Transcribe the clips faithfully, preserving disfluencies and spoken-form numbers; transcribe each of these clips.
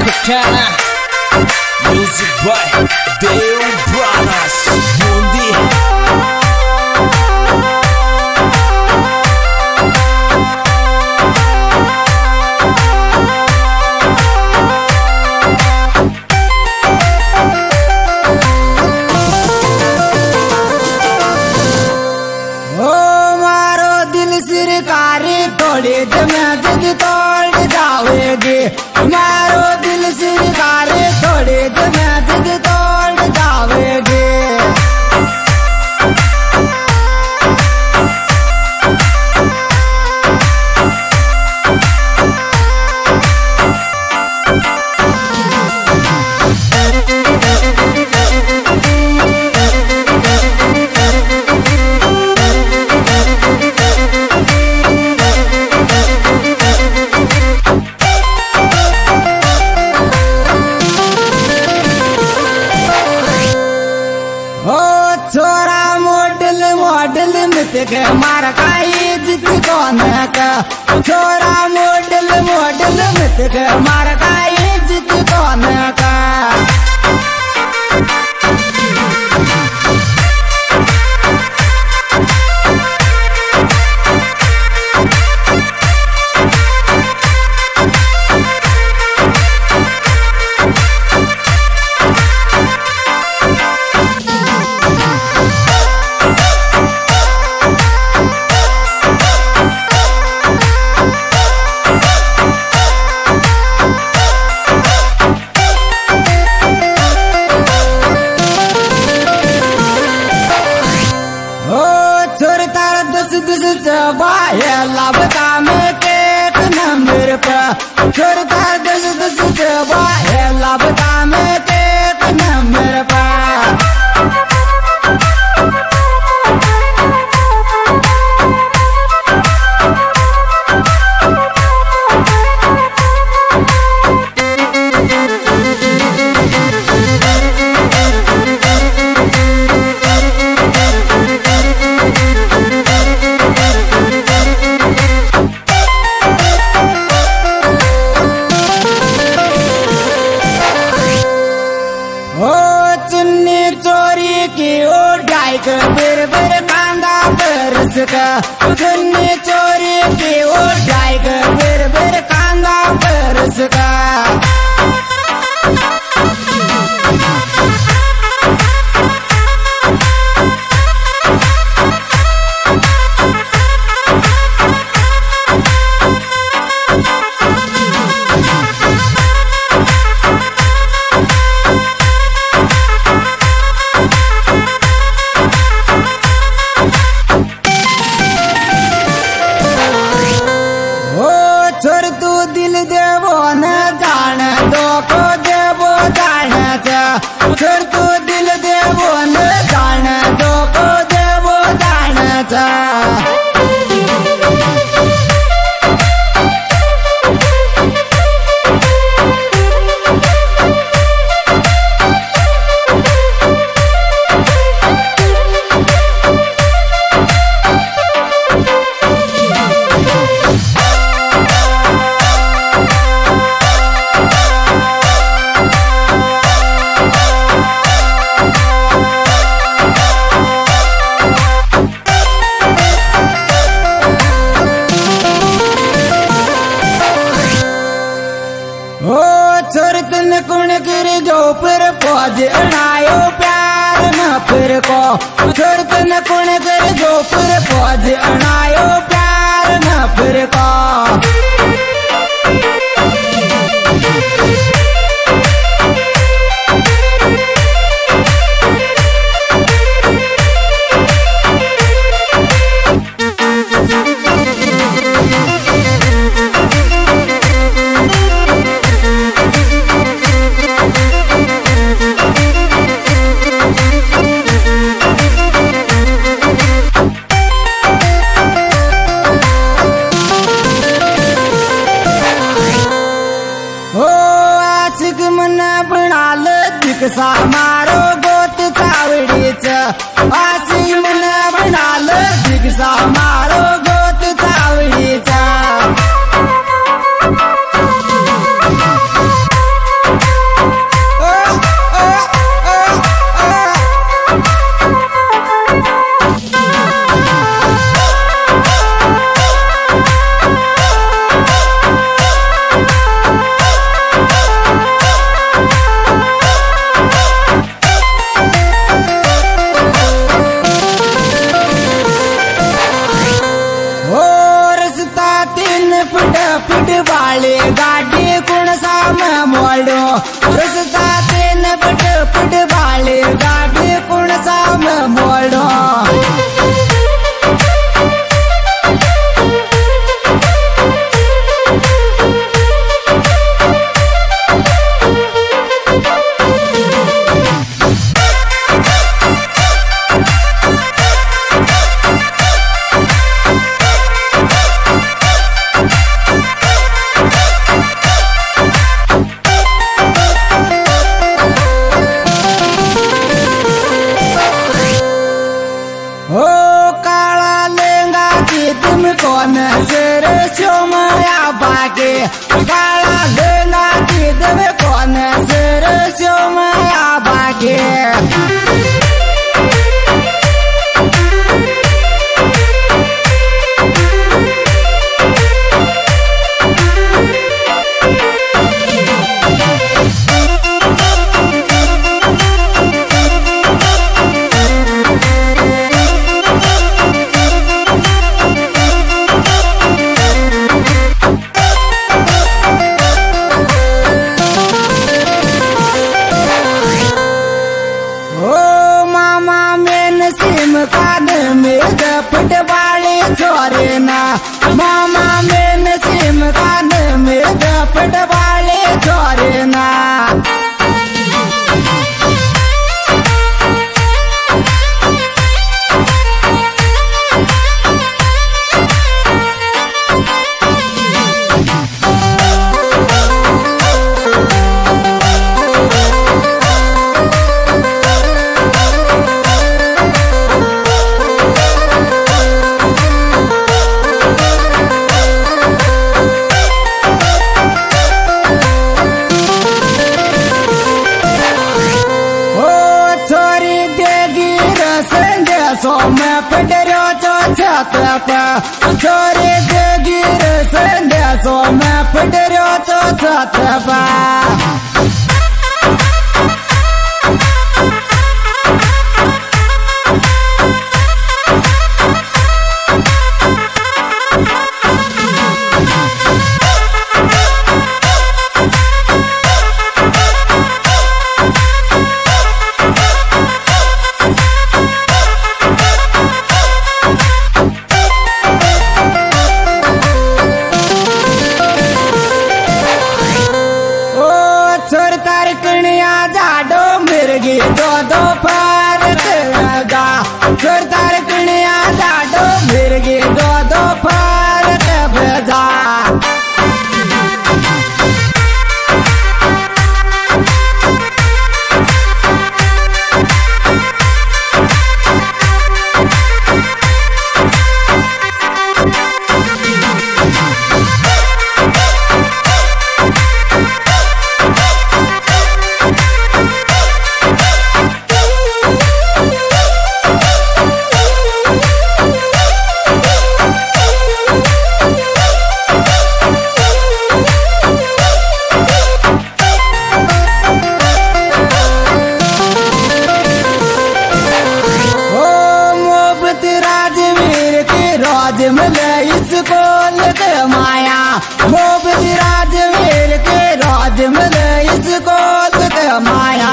Tropicana Music by Deo Brothers Mundi. थोड़ी मैं जिद तोड़ जाओगे मारो दिल सिरकारे थोड़ी मैं जिद तोड़ जाओगे छोरा मॉडल मॉडल मित मार का इज्जत कौन का छोरा मॉडल मॉडल मित मार का इज्जत कौन का लाभता में केक नंबर पर छोड़ता दस दस जबा है लाभता में केक नंबर पर चोरी की ओढ़ाई बिर बिर कांदा बरस का चुन्नी चोरी की ओढ़ाई बिर बिर कांदा बरस का छोर तू दिल देवो न जान दो को देवो जान छोर तू दिल देवो न जान दो को देवो जान छोरतन कुण गिर जो फिर पौज अड़ायो प्यार न फिर को छोरतन कुण गिर जो फिर पौज अड़ायो प्यार न फिर को मोड़ो कौन सिर सोमया बागे काला लेना की देव कौन सिर सोमया बागे फट वाले छोरे ना मामा में नसीम कान में फट वाले छोरे ना सो मैं पडरो चो छत पे छोरे के गिर संध्या सो मैं पडरो चो छत पे दो दो पार तेरा छोर तार कणिया जाडो मिर्गी दो दो पार तेरा मिले इसको लगे माया मोहब्बत राजवीर के राज मिले इसको लगे माया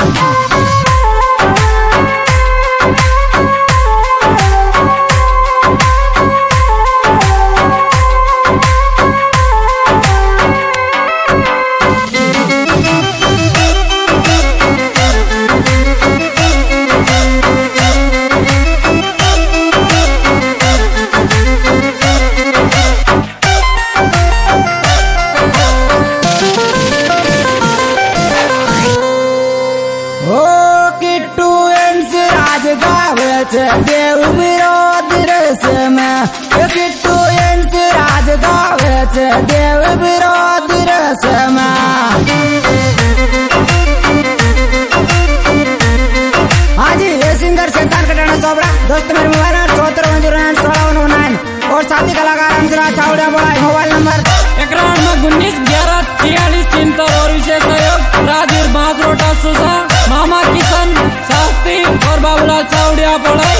देव विरोध रस में किट्टू इंस राज गावे देव विरोध रस में हाँ जी ये सिंगर शैतान कटाना सोबरा दोस्त मेरे मोबाइल नंबर चौहत्तर वन जीरो नाइन सोलह वन नाइन और साथी कलाकार अंशराज चावड़िया बोला मोबाइल नंबर एक राउंड में उन्नीस ग्यारह तियालीस चिंतन और विशेष सहयोग राजवीर बांसरोटा सुसा मामा किशन शास्त्री और बाबूलाल चावड़िया बोला